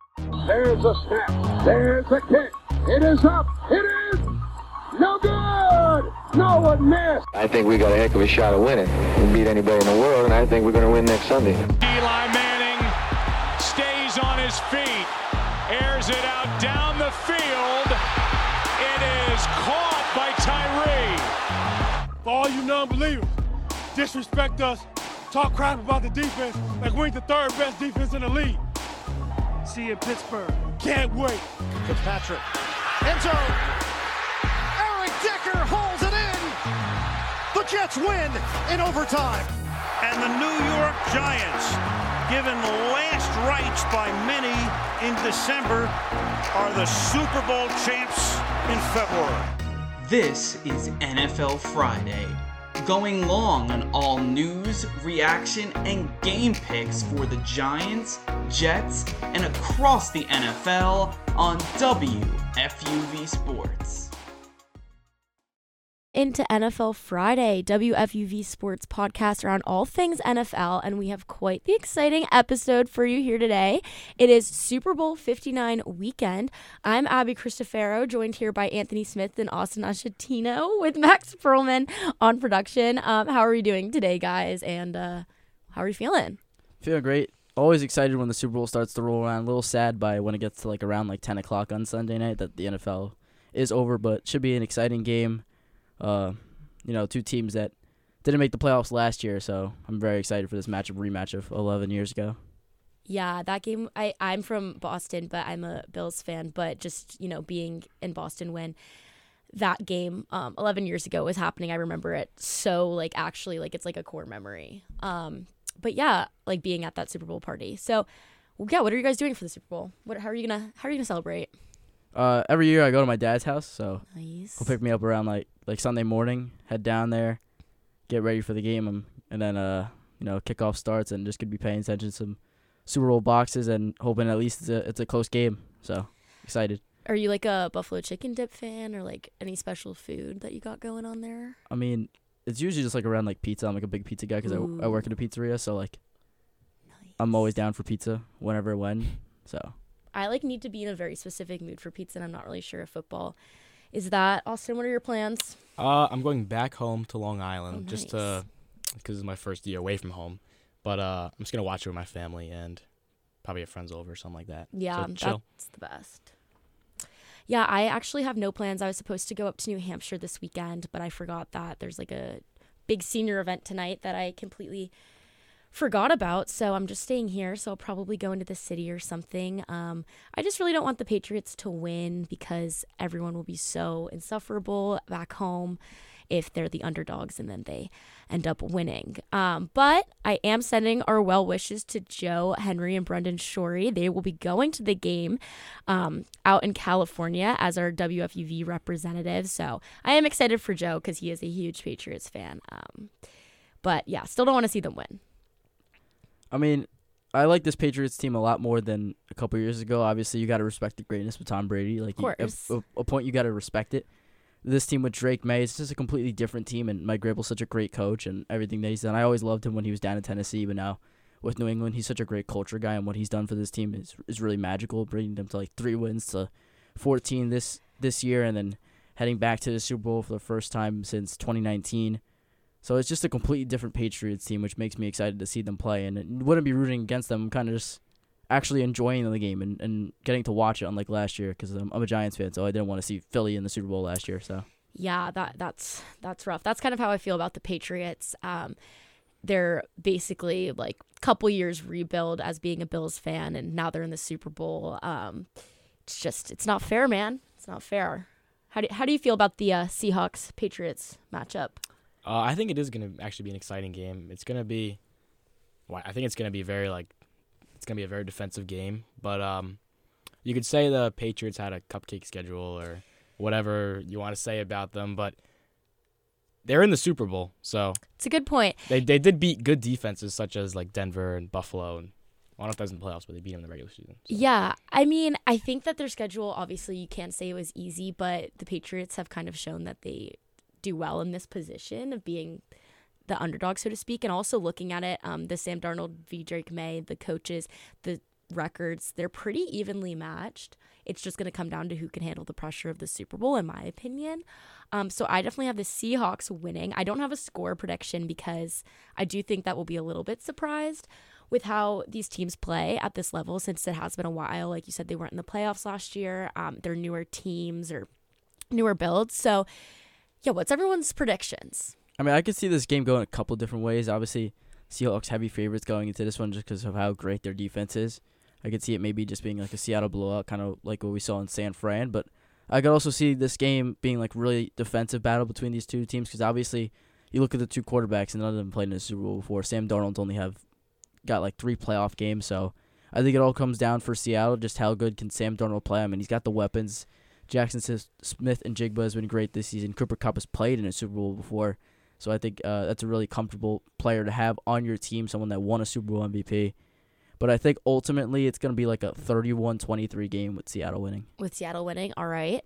There's a snap. There's a kick. It is up. It is no good. No one missed. I think we got a heck of a shot of winning. We beat anybody in the world, and I think we're going to win next Sunday. Eli Manning stays on his feet, airs it out down the field. It is caught by Tyree. For all you non-believers, disrespect us, talk crap about the defense like we ain't the third best defense in the league. See you in Pittsburgh. Can't wait. Fitzpatrick. End zone. Eric Decker holds it in. The Jets win in overtime. And the New York Giants, given last rites by many in December, are the Super Bowl champs in February. This is NFL Friday, going long on all news, reaction, and game picks for the Giants, Jets, and across the NFL on WFUV Sports. Into NFL Friday, WFUV Sports podcast around all things NFL, and we have quite the exciting episode for you here today. It is Super Bowl 59 weekend. I'm Abby Cristofero, joined here by Anthony Smith and Austin Achatino with Max Perlman on production. How are we doing today, guys, and how are you feeling? Feeling great. Always excited when the Super Bowl starts to roll around. A little sad by when it gets to around 10 o'clock on Sunday night that the NFL is over, but should be an exciting game. Two teams that didn't make the playoffs last year, so I'm very excited for this rematch of 11 years ago. Yeah, that game, I'm from Boston, but I'm a Bills fan, but just, being in Boston when that game 11 years ago was happening, I remember it so, it's like a core memory. But yeah, being at that Super Bowl party. So, yeah, what are you guys doing for the Super Bowl? How are you gonna celebrate? Every year I go to my dad's house, so nice. He'll pick me up around like Sunday morning, head down there, get ready for the game, and then kickoff starts, and just could be paying attention to some Super Bowl boxes and hoping at least it's a close game. So excited. Are you a buffalo chicken dip fan, or any special food that you got going on there? I mean, it's usually just around pizza. I'm a big pizza guy because I work at a pizzeria, so nice. I'm always down for pizza when. So I need to be in a very specific mood for pizza, and I'm not really sure if football is that. Austin, what are your plans? I'm going back home to Long Island nice. just because it's my first year away from home. But I'm just gonna watch it with my family and probably have friends over or something like that. Yeah, so chill. That's the best. Yeah, I actually have no plans. I was supposed to go up to New Hampshire this weekend, but I forgot that there's a big senior event tonight that I completely forgot about, so I'm just staying here. So I'll probably go into the city or something. I just really don't want the Patriots to win because everyone will be so insufferable back home if they're the underdogs and then they end up winning. But I am sending our well wishes to Joe, Henry, and Brendan Shorey. They will be going to the game out in California as our WFUV representative. So I am excited for Joe because he is a huge Patriots fan. But yeah, still don't want to see them win. I mean, I like this Patriots team a lot more than a couple years ago. Obviously, you got to respect the greatness with Tom Brady. Of course. A point you got to respect it. This team with Drake May, it's just a completely different team, and Mike Vrabel's such a great coach and everything that he's done. I always loved him when he was down in Tennessee, but now with New England, he's such a great culture guy, and what he's done for this team is really magical, bringing them to 3 wins to 14 this year, and then heading back to the Super Bowl for the first time since 2019. So it's just a completely different Patriots team, which makes me excited to see them play. And it wouldn't be rooting against them. I'm kind of just actually enjoying the game and getting to watch it, unlike last year, because I'm a Giants fan, so I didn't want to see Philly in the Super Bowl last year. So yeah, that's rough. That's kind of how I feel about the Patriots. They're basically couple years rebuild as being a Bills fan, and now they're in the Super Bowl. It's not fair, man. It's not fair. How do you feel about the Seahawks Patriots matchup? I think it is going to actually be an exciting game. It's going to be, I think it's going to be it's going to be a very defensive game. But you could say the Patriots had a cupcake schedule or whatever you want to say about them, but they're in the Super Bowl, so it's a good point. They did beat good defenses such as Denver and Buffalo, and I don't know if that was in the playoffs, but they beat them in the regular season. So. Yeah, I mean, I think that their schedule, obviously, you can't say it was easy, but the Patriots have kind of shown that they do well in this position of being the underdog, so to speak, and also looking at it, the Sam Darnold v. Drake May, the coaches, the records, they're pretty evenly matched. It's just going to come down to who can handle the pressure of the Super Bowl, in my opinion. So I definitely have the Seahawks winning. I don't have a score prediction because I do think that we'll be a little bit surprised with how these teams play at this level, since it has been a while. Like you said, they weren't in the playoffs last year. They're newer teams or newer builds. So, yeah, what's everyone's predictions? I mean, I could see this game going a couple different ways. Obviously, Seahawks heavy favorites going into this one just because of how great their defense is. I could see it maybe just being like a Seattle blowout, kind of like what we saw in San Fran. But I could also see this game being like really defensive battle between these two teams because obviously you look at the two quarterbacks and none of them played in the Super Bowl before. Sam Darnold's only got like 3 playoff games, so I think it all comes down for Seattle, just how good can Sam Darnold play. I mean, he's got the weapons. Jackson Smith and Jigba has been great this season. Cooper Kupp has played in a Super Bowl before, so I think that's a really comfortable player to have on your team, someone that won a Super Bowl MVP. But I think ultimately it's going to be like a 31-23 game with Seattle winning. With Seattle winning, all right.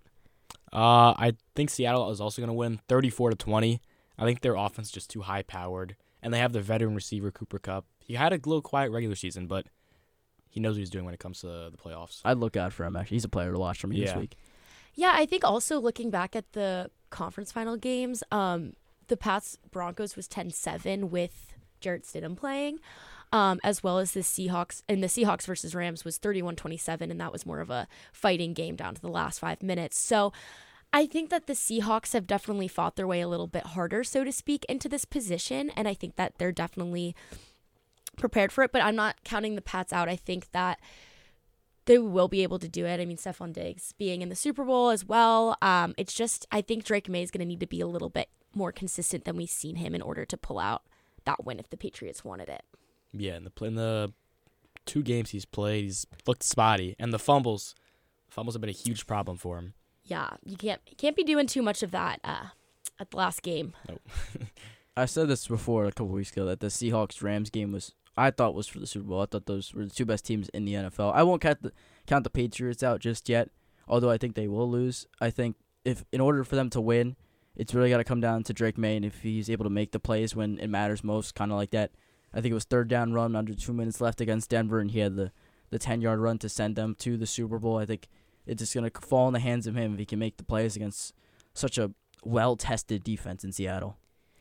I think Seattle is also going to win 34-20. I think their offense is just too high-powered, and they have the veteran receiver Cooper Kupp. He had a little quiet regular season, but he knows what he's doing when it comes to the playoffs. I'd look out for him, actually. He's a player to watch for me this week. Yeah, I think also looking back at the conference final games, the Pats-Broncos was 10-7 with Jarrett Stidham playing, as well as the Seahawks. And the Seahawks versus Rams was 31-27, and that was more of a fighting game down to the last 5 minutes. So I think that the Seahawks have definitely fought their way a little bit harder, so to speak, into this position, and I think that they're definitely prepared for it, but I'm not counting the Pats out. I think that they will be able to do it. I mean, Stephon Diggs being in the Super Bowl as well. It's just, I think Drake May is going to need to be a little bit more consistent than we've seen him in order to pull out that win if the Patriots wanted it. Yeah, in the 2 games he's played, he's looked spotty, and the fumbles have been a huge problem for him. Yeah, you can't be doing too much of that at the last game. Nope. I said this before a couple weeks ago that the Seahawks-Rams game I thought was for the Super Bowl. I thought those were the 2 best teams in the NFL. I won't count the Patriots out just yet, although I think they will lose. I think if in order for them to win, it's really got to come down to Drake May, and if he's able to make the plays when it matters most, kind of like that. I think it was 3rd down run under 2 minutes left against Denver, and he had the 10-yard run to send them to the Super Bowl. I think it's just going to fall in the hands of him if he can make the plays against such a well-tested defense in Seattle.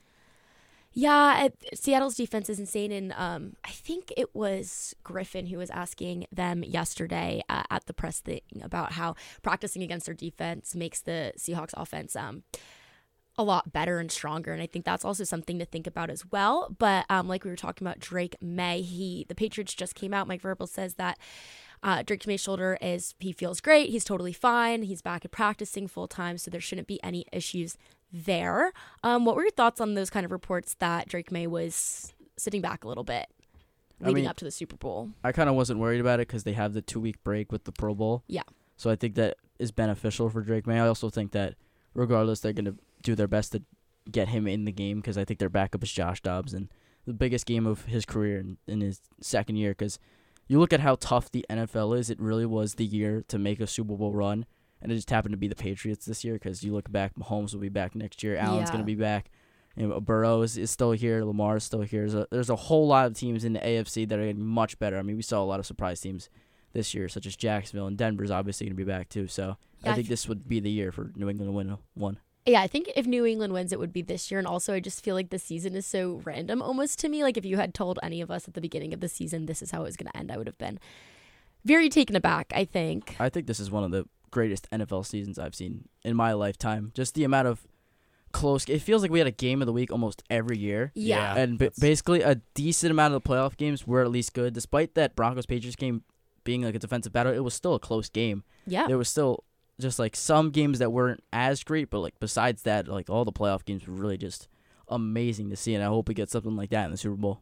Yeah, Seattle's defense is insane, and I think it was Griffin who was asking them yesterday at the press thing about how practicing against their defense makes the Seahawks offense a lot better and stronger, and I think that's also something to think about as well. But like we were talking about Drake May, the Patriots just came out. Mike Vrabel says that Drake May's shoulder he feels great. He's totally fine. He's back at practicing full time, so there shouldn't be any issues there. What were your thoughts on those kind of reports that Drake May was sitting back a little bit leading up to the Super Bowl? I kind of wasn't worried about it because they have the 2-week break with the Pro Bowl. Yeah. So I think that is beneficial for Drake May. I also think that regardless, they're going to do their best to get him in the game because I think their backup is Josh Dobbs, and the biggest game of his career in his 2nd year, because you look at how tough the NFL is. It really was the year to make a Super Bowl run. And it just happened to be the Patriots this year because you look back, Mahomes will be back next year. Allen's going to be back. Burrow is still here. Lamar is still here. There's a whole lot of teams in the AFC that are getting much better. I mean, we saw a lot of surprise teams this year, such as Jacksonville, and Denver's obviously going to be back too. So I think this would be the year for New England to win one. Yeah, I think if New England wins, it would be this year. And also, I just feel like the season is so random almost to me. Like, if you had told any of us at the beginning of the season this is how it was going to end, I would have been very taken aback, I think. I think this is one of the greatest NFL seasons I've seen in my lifetime. Just the amount of close. It feels like we had a game of the week almost every year. Yeah. And basically a decent amount of the playoff games were at least good. Despite that Broncos-Patriots game being like a defensive battle, it was still a close game. Yeah. There was still just like some games that weren't as great, but like besides that, like all the playoff games were really just amazing to see, and I hope we get something like that in the Super Bowl.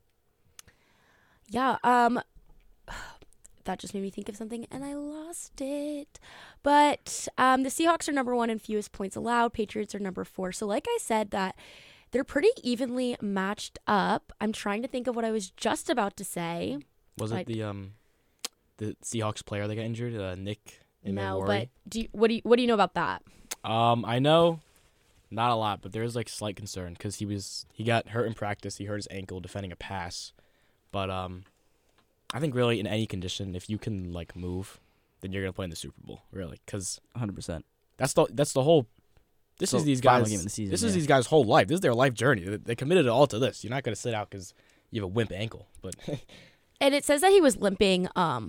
Yeah, that just made me think of something, and I lost it. But the Seahawks are number 1 in fewest points allowed. Patriots are number 4. So like I said, that they're pretty evenly matched up. I'm trying to think of what I was just about to say. Was it the Seahawks player that got injured, Nick? No, but what do you know about that? I know not a lot, but there's like slight concern because he got hurt in practice. He hurt his ankle defending a pass, but I think really in any condition, if you can like move, then you're gonna play in the Super Bowl. Really, because 100%. that's the whole. This is these guys. Game of the season, this is these guys' whole life. This is their life journey. They committed it all to this. You're not gonna sit out because you have a wimp ankle. But And it says that he was limping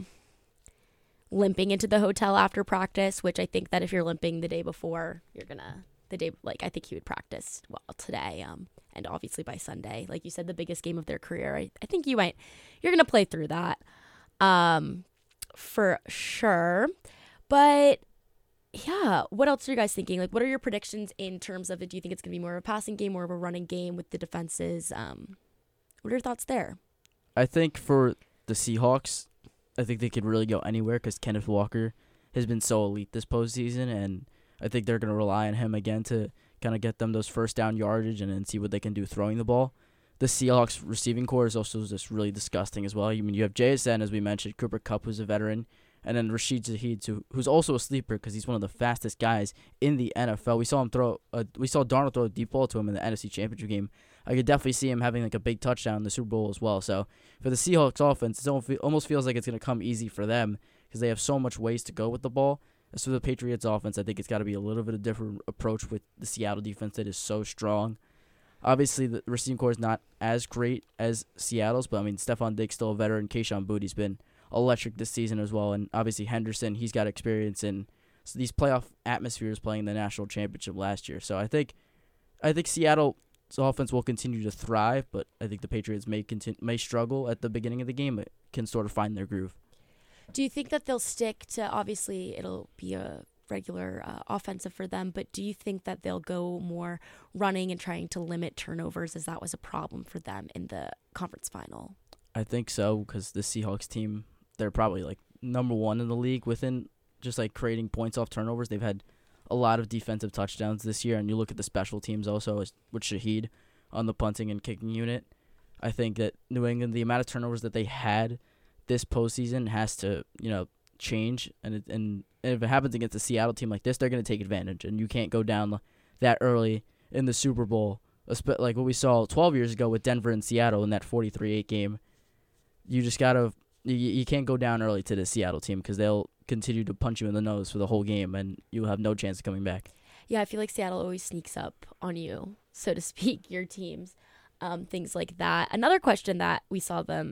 into the hotel after practice, which I think that if you're limping the day before, I think he would practice today, and obviously by Sunday, like you said, the biggest game of their career. I think you're gonna play through that, for sure. But yeah, what else are you guys thinking? Like, what are your predictions in terms of it? Do you think it's gonna be more of a passing game, more of a running game with the defenses? What are your thoughts there? I think for the Seahawks, I think they could really go anywhere because Kenneth Walker has been so elite this postseason, and I think they're going to rely on him again to kind of get them those first down yardage and then see what they can do throwing the ball. The Seahawks receiving core is also just really disgusting as well. I mean, you have JSN, as we mentioned, Cooper Kupp, who's a veteran, and then Rashid Shaheed, who's also a sleeper because he's one of the fastest guys in the NFL. We saw Darnold throw a deep ball to him in the NFC Championship game. I could definitely see him having like a big touchdown in the Super Bowl as well. So for the Seahawks offense, it almost feels like it's going to come easy for them because they have so much ways to go with the ball. As for the Patriots offense, I think it's got to be a little bit of a different approach with the Seattle defense that is so strong. Obviously, the receiving core is not as great as Seattle's, but I mean, Stephon Diggs still a veteran. Kayshon Boutte's been electric this season as well, and obviously Henderson, he's got experience in these playoff atmospheres playing the national championship last year. So I think Seattle's offense will continue to thrive, but I think the Patriots may struggle at the beginning of the game, but can sort of find their groove. Do you think that they'll stick to, obviously it'll be a regular offensive for them, but do you think that they'll go more running and trying to limit turnovers, as that was a problem for them in the conference final? I think so, because the Seahawks team, they're probably like number one in the league within just like creating points off turnovers. They've had a lot of defensive touchdowns this year, and you look at the special teams also with Shaheed on the punting and kicking unit. I think that New England, the amount of turnovers that they had this postseason has to, change, and if it happens against a Seattle team like this, they're going to take advantage, and you can't go down that early in the Super Bowl, like what we saw 12 years ago with Denver and Seattle in that 43-8 game. You just gotta, you can't go down early to the Seattle team because they'll continue to punch you in the nose for the whole game, and you'll have no chance of coming back. Yeah, I feel like Seattle always sneaks up on you, so to speak, your teams, things like that. Another question that we saw them,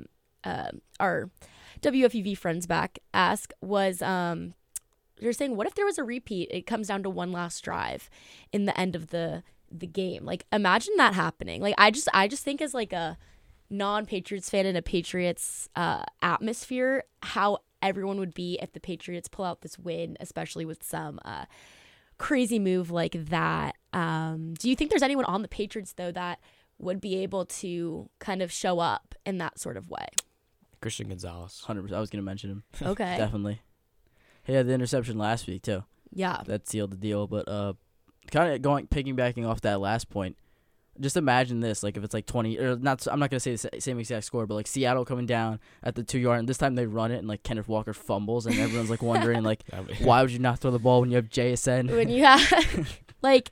our WFUV friends back ask was, they're saying, what if there was a repeat? It comes down to one last drive in the end of the game. Like, imagine that happening. Like, I just think as like a non-Patriots fan in a Patriots atmosphere, how everyone would be if the Patriots pull out this win, especially with some crazy move like that. Do you think there's anyone on the Patriots, though, that would be able to kind of show up in that sort of way? Christian Gonzalez. 100%. I was going to mention him. Okay. Definitely. He had the interception last week, too. Yeah. That sealed the deal. But kind of piggybacking off that last point, just imagine this. Like, if it's like 20, or not, I'm not going to say the same exact score, but like Seattle coming down at the 2-yard, and this time they run it, and like Kenneth Walker fumbles, and everyone's like wondering, like, why would you not throw the ball when you have JSN? When you have, like,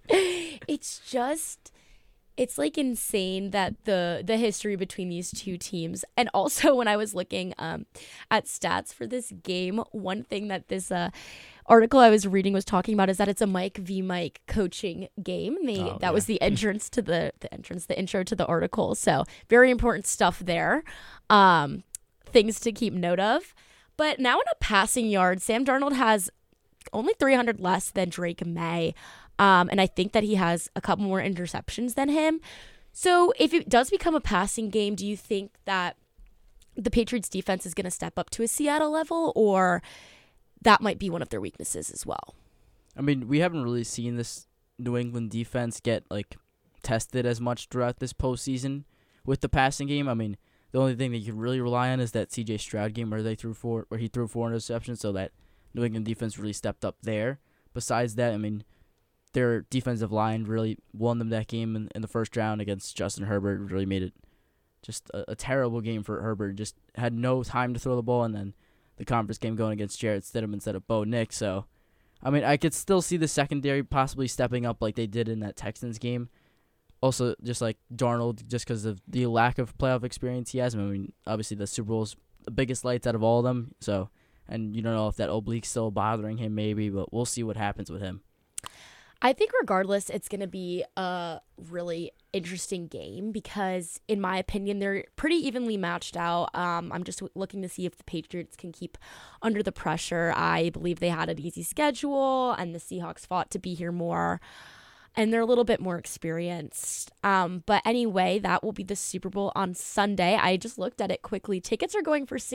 it's like insane that the history between these two teams. And also when I was looking at stats for this game, one thing that this article I was reading was talking about is that it's a Mike v. Mike coaching game. That was the entrance to the intro to the article. So very important stuff there. Things to keep note of. But now in a passing yard, Sam Darnold has only 300 less than Drake May. And I think that he has a couple more interceptions than him. So if it does become a passing game, do you think that the Patriots defense is going to step up to a Seattle level, or that might be one of their weaknesses as well? I mean, we haven't really seen this New England defense get like tested as much throughout this postseason with the passing game. I mean, the only thing that you can really rely on is that C.J. Stroud game where he threw 4 interceptions, so that New England defense really stepped up there. Besides that, I mean, their defensive line really won them that game in the first round against Justin Herbert. Really made it just a terrible game for Herbert. Just had no time to throw the ball, and then the conference game going against Jarrett Stidham instead of Bo Nix. So, I mean, I could still see the secondary possibly stepping up like they did in that Texans game. Also, just like Darnold, just because of the lack of playoff experience he has. I mean, obviously the Super Bowl's the biggest lights out of all of them. So, and you don't know if that oblique's still bothering him, maybe, but we'll see what happens with him. I think regardless, it's going to be a really interesting game because, in my opinion, they're pretty evenly matched out. I'm just looking to see if the Patriots can keep under the pressure. I believe they had an easy schedule, and the Seahawks fought to be here more, and they're a little bit more experienced. But anyway, that will be the Super Bowl on Sunday. I just looked at it quickly. Tickets are going for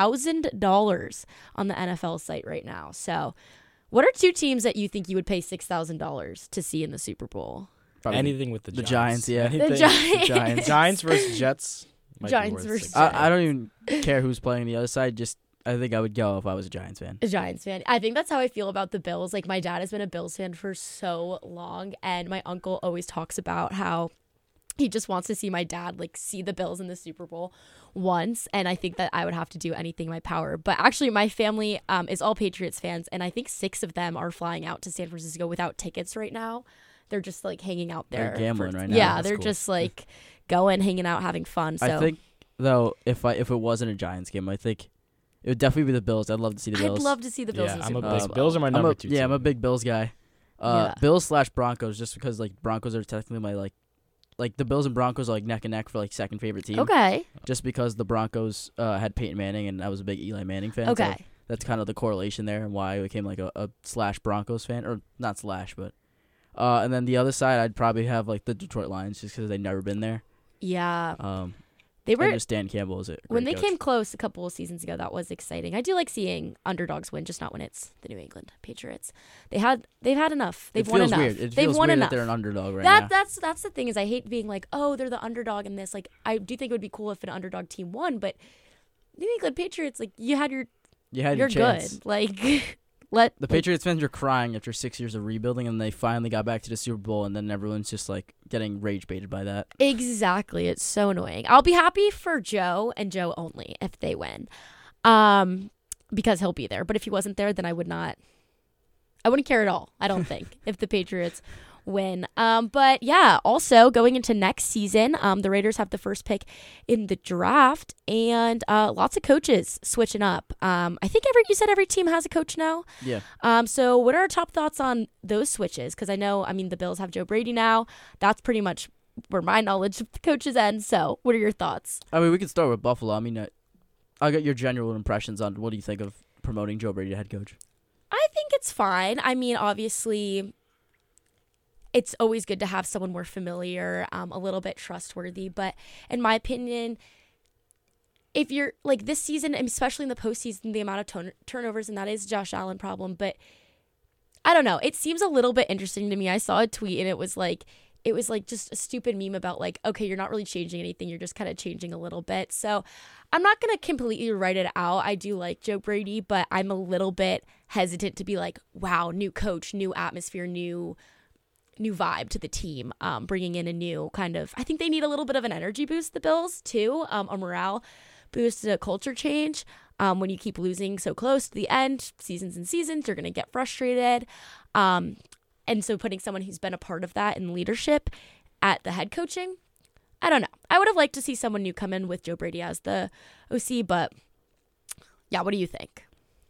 $6,000 on the NFL site right now. So what are two teams that you think you would pay $6,000 to see in the Super Bowl? Probably anything with the Giants, yeah. The Giants. Giants versus Jets. Giants versus Jets. I don't even care who's playing the other side. Just I think I would go if I was a Giants fan. A Giants fan. I think that's how I feel about the Bills. Like, my dad has been a Bills fan for so long, and my uncle always talks about how he just wants to see my dad, like, see the Bills in the Super Bowl once, and I think that I would have to do anything in my power. But actually, my family is all Patriots fans, and I think 6 of them are flying out to San Francisco without tickets right now. They're just, like, hanging out there. They're gambling right now. Yeah, That's they're cool. just, like, going, hanging out, having fun. So I think, though, if it wasn't a Giants game, I think it would definitely be the Bills. I'd love to see the Bills. I'd love to see the Bills in the Super Bowl. Bills are my number 2 team. Yeah, I'm a big Bills guy. Yeah. Bills/Broncos, just because, like, Broncos are technically my, like the Bills and Broncos are like neck and neck for like second favorite team. Okay. Just because the Broncos had Peyton Manning and I was a big Eli Manning fan. Okay. So that's kind of the correlation there and why I became like a /Broncos fan, or not / but and then the other side I'd probably have like the Detroit Lions just because they've never been there. Yeah. They were, and just Dan Campbell is it when they came close a couple of seasons ago. That was exciting. I do like seeing underdogs win, just not when it's the New England Patriots. They've had enough. They've won enough. Weird. It They've feels won weird enough. that they're an underdog right now. That's the thing is I hate being like, oh, they're the underdog in this. Like, I do think it would be cool if an underdog team won, but New England Patriots, like, you're chance. good. Like, the Patriots fans are crying after 6 years of rebuilding, and they finally got back to the Super Bowl, and then everyone's just like getting rage baited by that. Exactly, it's so annoying. I'll be happy for Joe and Joe only if they win, because he'll be there. But if he wasn't there, then I wouldn't care at all. I don't think if the Patriots win. But yeah, also going into next season, the Raiders have the first pick in the draft, and lots of coaches switching up. I think you said every team has a coach now. Yeah. So what are our top thoughts on those switches? Because the Bills have Joe Brady now. That's pretty much where my knowledge of the coaches ends. So what are your thoughts? I mean, we could start with Buffalo. I mean, I'll get your general impressions on what do you think of promoting Joe Brady to head coach. I think it's fine. I mean, obviously, it's always good to have someone more familiar, a little bit trustworthy. But in my opinion, if you're like this season, especially in the postseason, the amount of turnovers, and that is Josh Allen problem. But I don't know. It seems a little bit interesting to me. I saw a tweet and it was like just a stupid meme about like, okay, you're not really changing anything. You're just kind of changing a little bit. So I'm not going to completely write it out. I do like Joe Brady, but I'm a little bit hesitant to be like, wow, new coach, new atmosphere, new vibe to the team, bringing in a new kind of, I think they need a little bit of an energy boost, the Bills, too, a morale boost, a culture change. When you keep losing so close to the end, seasons and seasons, you're going to get frustrated. And so putting someone who's been a part of that in leadership at the head coaching, I don't know. I would have liked to see someone new come in with Joe Brady as the OC, but yeah, what do you think?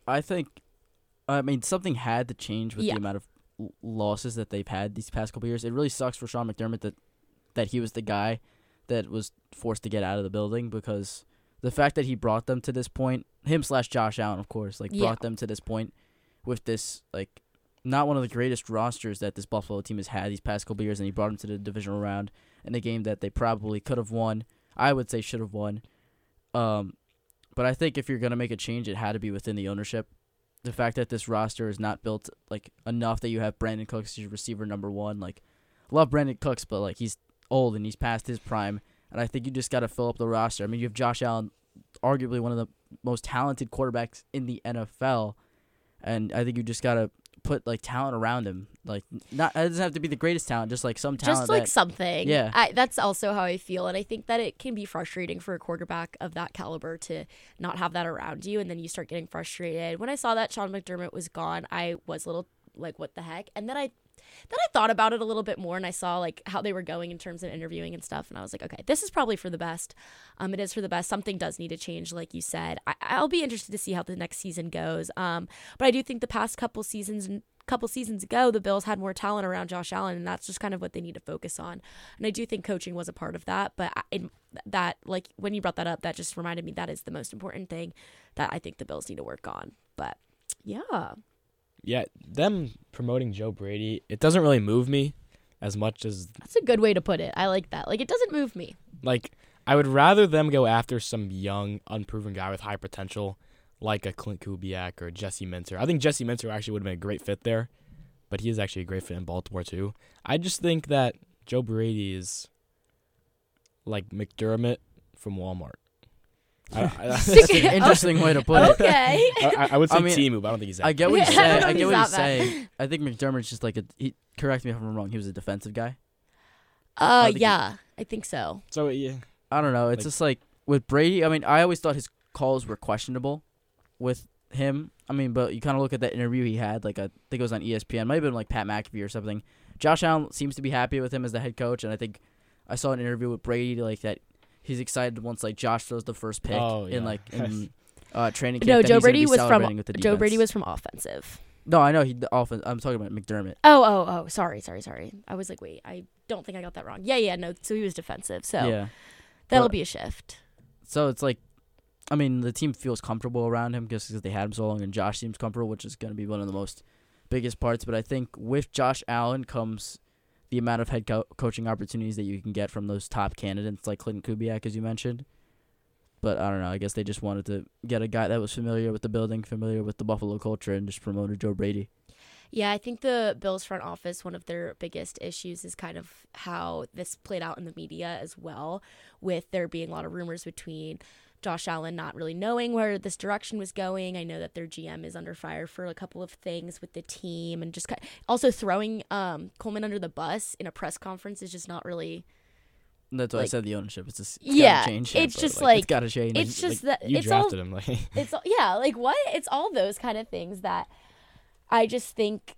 I mean, something had to change with the amount of losses that they've had these past couple years. It really sucks for Sean McDermott that he was the guy that was forced to get out of the building, because the fact that he brought them to this point, him/Josh Allen, of course, brought them to this point with this, not one of the greatest rosters that this Buffalo team has had these past couple years, and he brought them to the divisional round in a game that they probably could have won. I would say should have won. But I think if you're going to make a change, it had to be within the ownership. The fact that this roster is not built enough that you have Brandon Cooks as your receiver number one. Love Brandon Cooks, but he's old and he's past his prime. And I think you just got to fill up the roster. I mean, you have Josh Allen, arguably one of the most talented quarterbacks in the NFL. And I think you just got to put talent around him. It doesn't have to be the greatest talent, just some talent. Just something. Yeah. That's also how I feel. And I think that it can be frustrating for a quarterback of that caliber to not have that around you. And then you start getting frustrated. When I saw that Sean McDermott was gone, I was a little what the heck? And then I then I thought about it a little bit more, and I saw like how they were going in terms of interviewing and stuff, and I was like, okay, this is probably for the best. It is for the best. Something does need to change, like you said. I'll be interested to see how the next season goes. But I do think the past couple seasons ago, the Bills had more talent around Josh Allen, and that's just kind of what they need to focus on. And I do think coaching was a part of that, but that, like, when you brought that up, that just reminded me that is the most important thing that I think the Bills need to work on. But yeah. Yeah, them promoting Joe Brady, it doesn't really move me as much as... That's a good way to put it. I like that. Like, it doesn't move me. Like, I would rather them go after some young, unproven guy with high potential, like a Clint Kubiak or Jesse Minter. I think Jesse Minter actually would have been a great fit there, but he is actually a great fit in Baltimore too. I just think that Joe Brady is like McDermott from Walmart. That's an interesting way to put it. Okay. I would say Timu, but I don't think he's that. I get what you're saying. I get what you're saying. I think McDermott's just like correct me if I'm wrong. He was a defensive guy. I think so. So yeah, I don't know. It's just like with Brady. I mean, I always thought his calls were questionable with him. I mean, but you kind of look at that interview he had. Like I think it was on ESPN. Might have been like Pat McAfee or something. Josh Allen seems to be happy with him as the head coach, and I think I saw an interview with Brady like that. He's excited once like Josh throws the first pick in training camp. No, Joe Brady was from offensive. No, I know the offense. I'm talking about McDermott. Oh, sorry. I was like, wait, I don't think I got that wrong. Yeah, no. So he was defensive. So that'll be a shift. So it's like, I mean, the team feels comfortable around him because they had him so long, and Josh seems comfortable, which is going to be one of the most biggest parts. But I think with Josh Allen comes the amount of head coaching opportunities that you can get from those top candidates like Clinton Kubiak, as you mentioned. But I don't know. I guess they just wanted to get a guy that was familiar with the building, familiar with the Buffalo culture, and just promoted Joe Brady. Yeah, I think the Bills front office, one of their biggest issues is kind of how this played out in the media as well, with there being a lot of rumors between Josh Allen not really knowing where this direction was going. I know that their GM is under fire for a couple of things with the team, and just also throwing Coleman under the bus in a press conference is just not really. That's why I said the ownership. It's just gotta change. It's just it's gotta change. It's just that you it's drafted all, him. it's like what? It's all those kind of things that I just think.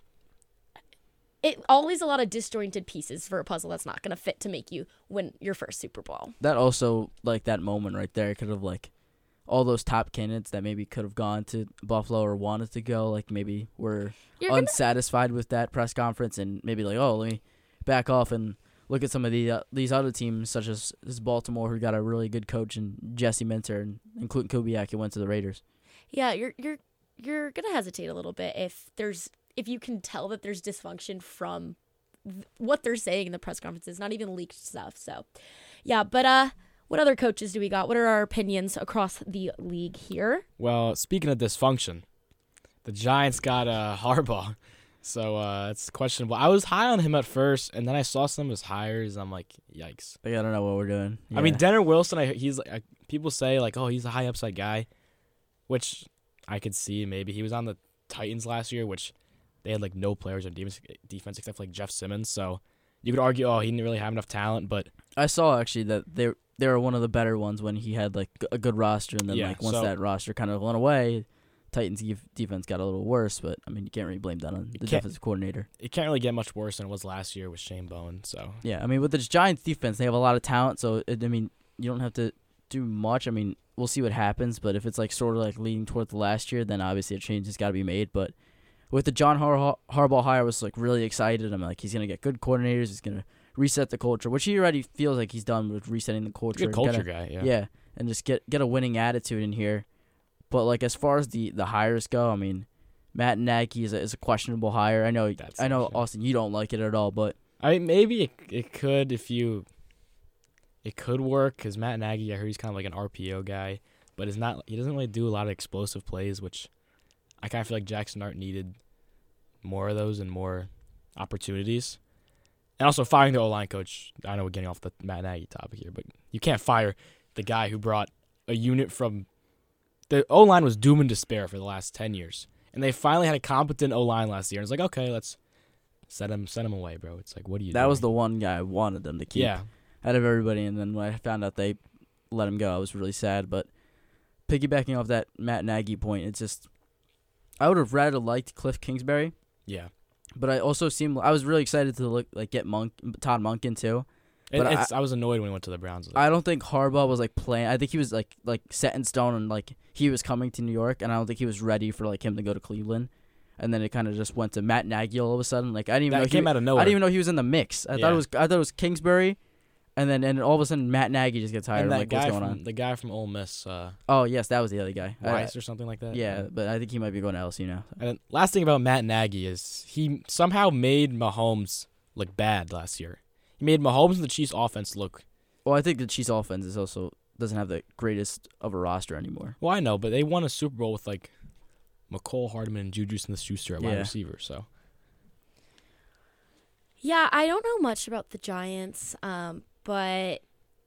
It always a lot of disjointed pieces for a puzzle that's not going to fit to make you win your first Super Bowl. That also, like, that moment right there could have, like, all those top candidates that maybe could have gone to Buffalo or wanted to go, like, maybe were unsatisfied with that press conference and maybe like, oh, let me back off and look at some of these other teams, such as Baltimore, who got a really good coach in Jesse Minter and Clinton Kubiak, who went to the Raiders. Yeah, you're gonna hesitate a little bit if you can tell that there's dysfunction from what they're saying in the press conferences, not even leaked stuff. So, yeah, but what other coaches do we got? What are our opinions across the league here? Well, speaking of dysfunction, the Giants got Harbaugh, so it's questionable. I was high on him at first, and then I saw some of his hires. I'm like, yikes! Like, I don't know what we're doing. Yeah. I mean, Denner Wilson, he's people say like, oh, he's a high upside guy, which I could see maybe. He was on the Titans last year, which they had like no players on defense except for like Jeff Simmons. So you could argue, oh, he didn't really have enough talent. But I saw actually that they were one of the better ones when he had like a good roster, and then once that roster kind of went away, Titans defense got a little worse. But I mean, you can't really blame that on the defensive coordinator. It can't really get much worse than it was last year with Shane Bowen. So yeah, I mean, with the Giants defense, they have a lot of talent. So I mean, you don't have to do much. I mean, we'll see what happens. But if it's like sort of like leading toward the last year, then obviously a change has got to be made. But with the John Harbaugh hire, I was like really excited. I'm like, he's gonna get good coordinators. He's gonna reset the culture, which he already feels like he's done with resetting the culture. Good culture guy, yeah. Yeah, and just get a winning attitude in here. But like as far as the hires go, I mean, Matt Nagy is a questionable hire. I know, Austin, you don't like it at all, but maybe it could it could work because Matt Nagy, I heard he's kind of like an RPO guy, but he doesn't really do a lot of explosive plays, which I kind of feel like Jackson Dart needed more of those and more opportunities. And also firing the O-line coach. I know we're getting off the Matt Nagy topic here, but you can't fire the guy who brought a unit from – the O-line was doom and despair for the last 10 years. And they finally had a competent O-line last year. And it's like, okay, let's send him away, bro. It's like, what are you doing? That was the one guy I wanted them to keep out of everybody. And then when I found out they let him go, I was really sad. But piggybacking off that Matt Nagy point, it's just – I would have rather liked Cliff Kingsbury. Yeah. But I was really excited to get Todd Monken too. But I was annoyed when he went to the Browns. I don't think Harbaugh was playing. I think he was like set in stone and he was coming to New York, and I don't think he was ready for him to go to Cleveland. And then it kind of just went to Matt Nagy all of a sudden. I didn't even know came out of nowhere. I didn't even know he was in the mix. I thought it was Kingsbury, and then all of a sudden Matt Nagy just gets hired. And what's going on? The guy from Ole Miss. Oh yes, that was the other guy. Weiss or something like that. Yeah, but I think he might be going to LSU now. And last thing about Matt Nagy is he somehow made Mahomes look bad last year. He made Mahomes and the Chiefs offense look. Well, I think the Chiefs offense is also doesn't have the greatest of a roster anymore. Well, I know, but they won a Super Bowl with McCole Hardman and Juju Smith-Schuster at wide receiver. So. Yeah, I don't know much about the Giants, but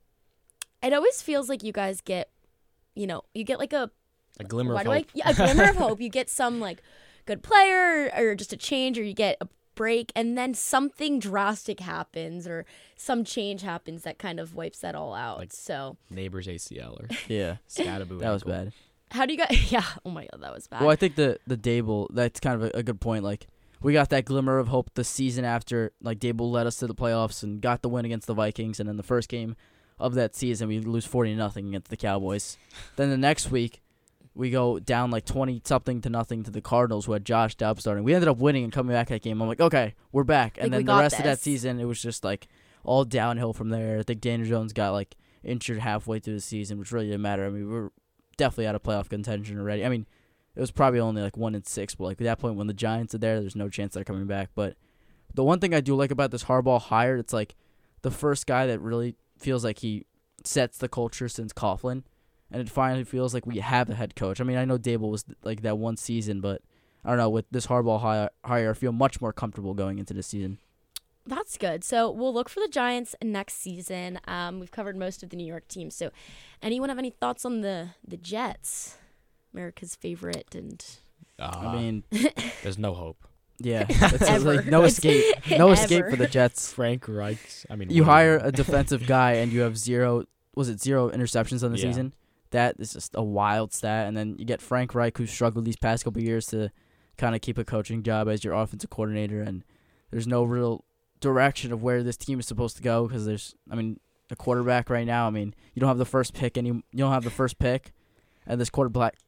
it always feels like you guys get, you get a glimmer of hope. A glimmer of hope. You get some good player or just a change, or you get a break, and then something drastic happens or some change happens that kind of wipes that all out. Neighbors ACL or Scatterboo. That was bad. How do you guys? Yeah. Oh my God, that was bad. Well, I think the Dable, that's kind of a good point. We got that glimmer of hope the season after. Dable led us to the playoffs and got the win against the Vikings, and in the first game of that season, we lose 40-0 against the Cowboys. Then the next week, we go down 20-something to nothing to the Cardinals, who had Josh Dobbs starting. We ended up winning and coming back that game. I'm okay, we're back. And then the rest of that season, it was just all downhill from there. I think Daniel Jones got injured halfway through the season, which really didn't matter. I mean, we were definitely out of playoff contention already. I mean, it was probably only 1-6, but at that point when the Giants are there, there's no chance they're coming back. But the one thing I do like about this Harbaugh hire, it's the first guy that really feels like he sets the culture since Coughlin. And it finally feels like we have a head coach. I mean, I know Dable was that one season, but I don't know. With this Harbaugh hire, I feel much more comfortable going into this season. That's good. So we'll look for the Giants next season. We've covered most of the New York teams. So anyone have any thoughts on the Jets, America's favorite? And I mean, there's no hope. Yeah, it's no escape. No escape for the Jets. Frank Reich. I mean, you hire a defensive guy and you have zero interceptions on the season? That is just a wild stat. And then you get Frank Reich, who's struggled these past couple of years to kind of keep a coaching job as your offensive coordinator. And there's no real direction of where this team is supposed to go because a quarterback right now. I mean, you don't have the first pick, you don't have the first pick, and this quarterback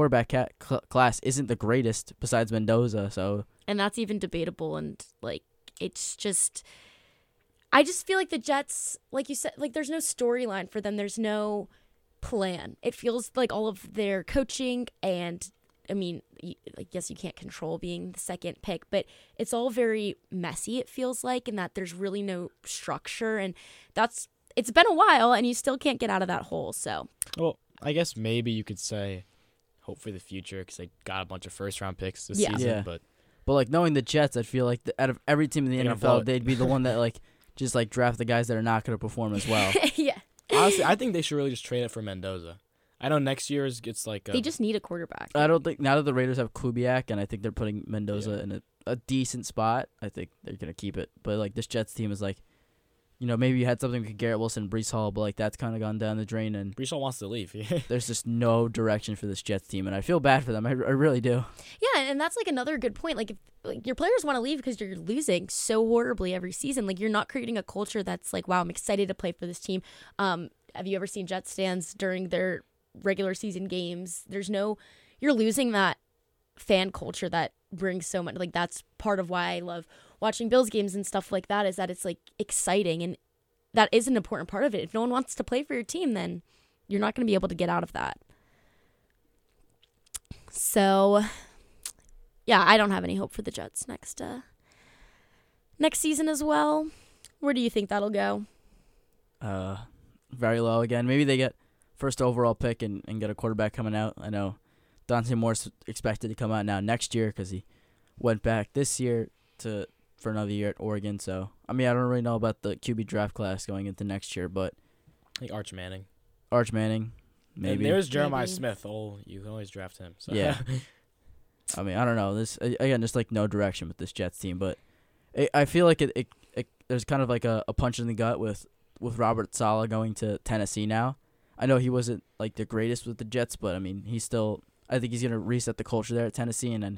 class isn't the greatest besides Mendoza. So, and that's even debatable. And it's just, I just feel like the Jets, like you said, there's no storyline for them. There's no plan. It feels like all of their coaching, and I mean, I guess you can't control being the second pick, but it's all very messy, it feels like, and that there's really no structure, and it's been a while, and you still can't get out of that hole. So, well, I guess maybe you could say hope for the future because they got a bunch of first-round picks this season. Yeah. But knowing the Jets, I feel like out of every team in the NFL, they'd be the one that just draft the guys that are not going to perform as well. Yeah. Honestly, I think they should really just trade it for Mendoza. I know next year it's they just need a quarterback. I don't think now that the Raiders have Kubiak, and I think they're putting Mendoza in a decent spot. I think they're gonna keep it. But this Jets team is maybe you had something with Garrett Wilson, Breece Hall, but that's kind of gone down the drain. And Breece Hall wants to leave. There's just no direction for this Jets team, and I feel bad for them. I really do. Yeah, and that's another good point. If your players want to leave because you're losing so horribly every season, you're not creating a culture that's wow, I'm excited to play for this team. Have you ever seen Jets stands during their regular season games? You're losing that fan culture that brings so much. That's part of why I love watching Bills games and stuff like that, is that it's exciting, and that is an important part of it. If no one wants to play for your team, then you're not going to be able to get out of that. So, yeah, I don't have any hope for the Jets next season as well. Where do you think that'll go? Very low again. Maybe they get first overall pick and get a quarterback coming out. I know Dante Moore's expected to come out now next year because he went back this year for another year at Oregon. So, I don't really know about the QB draft class going into next year, but I think Arch Manning, maybe. And there's Jeremiah Smith. Oh, you can always draft him. So. Yeah. I don't know. This again, just no direction with this Jets team, but I feel like it there's kind of a punch in the gut with Robert Saleh going to Tennessee now. I know he wasn't the greatest with the Jets, but he's still. I think he's gonna reset the culture there at Tennessee and then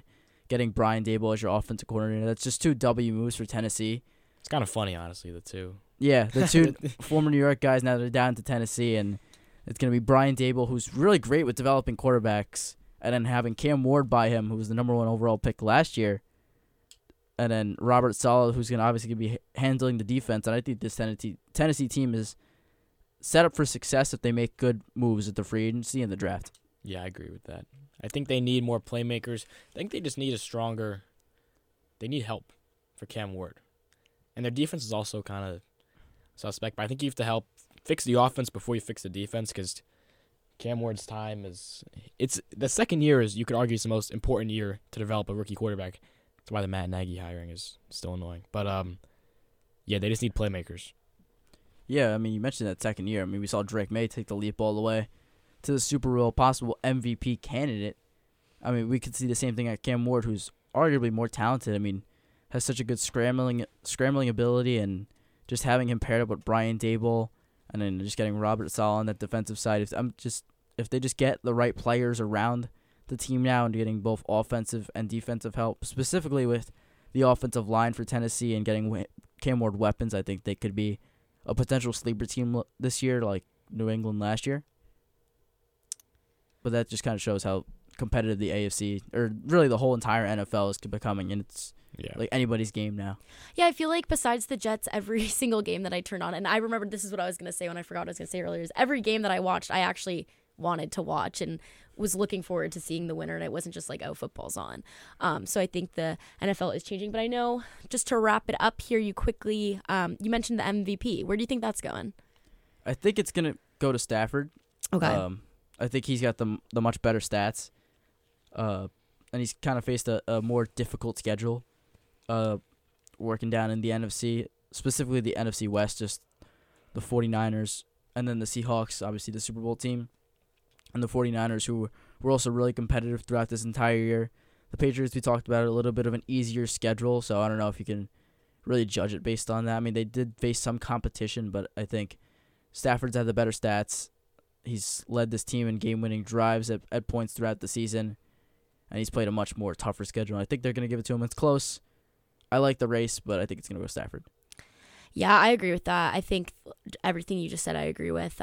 getting Brian Daboll as your offensive coordinator. That's just 2 W moves for Tennessee. It's kind of funny, honestly, the two. Yeah, the 2 former New York guys now they're down to Tennessee, and it's going to be Brian Daboll, who's really great with developing quarterbacks, and then having Cam Ward by him, who was the number 1 overall pick last year, and then Robert Saleh, who's going to obviously be handling the defense. And I think this Tennessee team is set up for success if they make good moves at the free agency and the draft. Yeah, I agree with that. I think they need more playmakers. I think they just need they need help for Cam Ward. And their defense is also kind of suspect, but I think you have to help fix the offense before you fix the defense, because Cam Ward's time it's the second year is, you could argue, is the most important year to develop a rookie quarterback. That's why the Matt Nagy hiring is still annoying. But, yeah, they just need playmakers. Yeah, I mean, you mentioned that second year. I mean, we saw Drake May take the leap all the way to the Super Bowl, possible MVP candidate. I mean, we could see the same thing at Cam Ward, who's arguably more talented. I mean, has such a good scrambling ability, and just having him paired up with Brian Daboll, and then just getting Robert Saleh on that defensive side. If they just get the right players around the team now and getting both offensive and defensive help, specifically with the offensive line for Tennessee and getting Cam Ward weapons, I think they could be a potential sleeper team this year, like New England last year. But that just kind of shows how competitive the AFC, or really the whole entire NFL, is becoming, and it's like anybody's game now. Yeah, I feel like besides the Jets, every single game that I turned on, and I remembered this is what I was going to say when I forgot what I was going to say earlier, is every game that I watched, I actually wanted to watch and was looking forward to seeing the winner, and it wasn't just like, oh, football's on. So I think the NFL is changing. But I know, just to wrap it up here, you quickly, you mentioned the MVP. Where do you think that's going? I think it's going to go to Stafford. Okay. I think he's got the much better stats. And he's kind of faced a more difficult schedule working down in the NFC, specifically the NFC West, just the 49ers, and then the Seahawks, obviously the Super Bowl team, and the 49ers, who were also really competitive throughout this entire year. The Patriots, we talked about it, a little bit of an easier schedule, so I don't know if you can really judge it based on that. I mean, they did face some competition, but I think Stafford's had the better stats. He's led this team in game-winning drives at points throughout the season, and he's played a much more tougher schedule. I think they're going to give it to him. It's close. I like the race, but I think it's going to go Stafford. Yeah, I agree with that. I think everything you just said I agree with.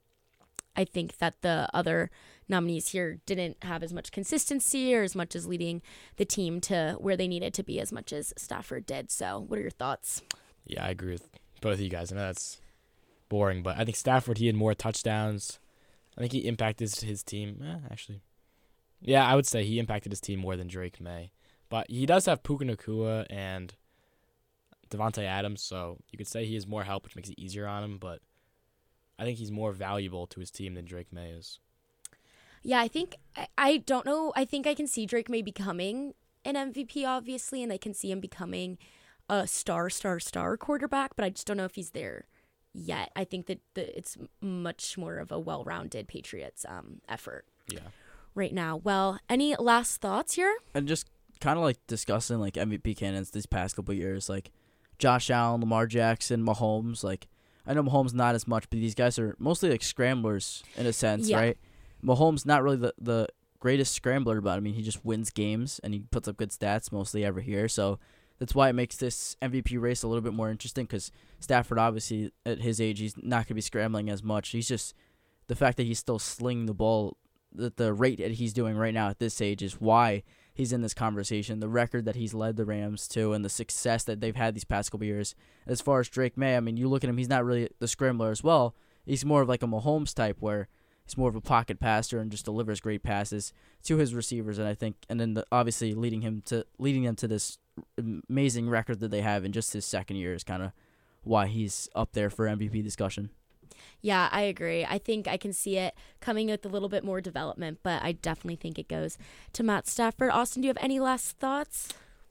I think that the other nominees here didn't have as much consistency or as much as leading the team to where they needed to be as much as Stafford did. So what are your thoughts? Yeah, I agree with both of you guys. I know that's boring, but I think Stafford, he had more touchdowns. I think he impacted his team. Actually, yeah, I would say he impacted his team more than Drake May. But he does have Puka Nacua and Devontae Adams, so you could say he has more help, which makes it easier on him, but I think he's more valuable to his team than Drake May is. Yeah, I don't know. I think I can see Drake May becoming an MVP, obviously, and I can see him becoming a star quarterback, but I just don't know if he's there yet. I think that it's much more of a well-rounded Patriots effort right now. Well, any last thoughts here? And just kind of like discussing like MVP candidates these past couple of years, like Josh Allen, Lamar Jackson, Mahomes. Like, I know Mahomes not as much, but these guys are mostly like scramblers in a sense, right? Mahomes not really the greatest scrambler, but I mean he just wins games and he puts up good stats mostly every year. So that's why it makes this MVP race a little bit more interesting, because Stafford, obviously at his age, he's not going to be scrambling as much. He's just, the fact that he's still slinging the ball at the rate that he's doing right now at this age is why he's in this conversation. The record that he's led the Rams to and the success that they've had these past couple years. As far as Drake May, I mean, you look at him, he's not really the scrambler as well. He's more of like a Mahomes type, where he's more of a pocket passer and just delivers great passes to his receivers. And I think, and then obviously leading them to this amazing record that they have in just his second year is kind of why he's up there for MVP discussion. Yeah, I agree. I think I can see it coming with a little bit more development, but I definitely think it goes to Matt Stafford. Austin, do you have any last thoughts?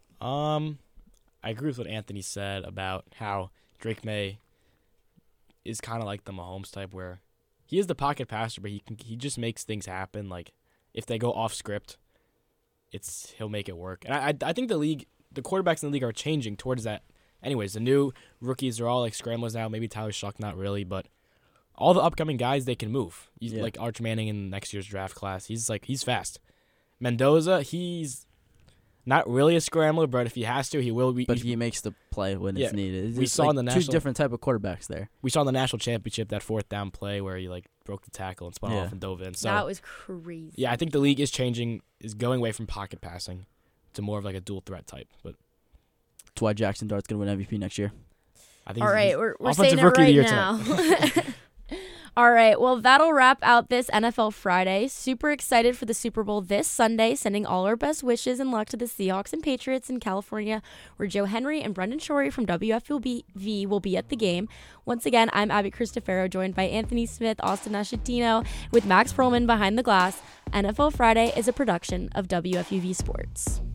I agree with what Anthony said about how Drake May is kind of like the Mahomes type, where he is the pocket passer, but he just makes things happen. Like, if they go off script, he'll make it work. And I think the quarterbacks in the league are changing towards that. Anyways, the new rookies are all like scramblers now. Maybe Tyler Shuck, not really, but all the upcoming guys, they can move. Like Arch Manning in next year's draft class. He's fast. Mendoza, not really a scrambler, but if he has to, he will. But he makes the play when it's needed. We saw in the two different type of quarterbacks there. We saw in the national championship that 4th down play where he broke the tackle and spun off and dove in. So that was crazy. Yeah, I think the league is changing, is going away from pocket passing to more of a dual threat type. But that's why Jackson Dart's going to win MVP next year. I think all right, we're offensive saying it rookie right of the year now. tonight. All right, well, that'll wrap out this NFL Friday. Super excited for the Super Bowl this Sunday, sending all our best wishes and luck to the Seahawks and Patriots in California, where Joe Henry and Brendan Shorey from WFUV will be at the game. Once again, I'm Abby Cristofero, joined by Anthony Smith, Austin Ashatino, with Max Perlman behind the glass. NFL Friday is a production of WFUV Sports.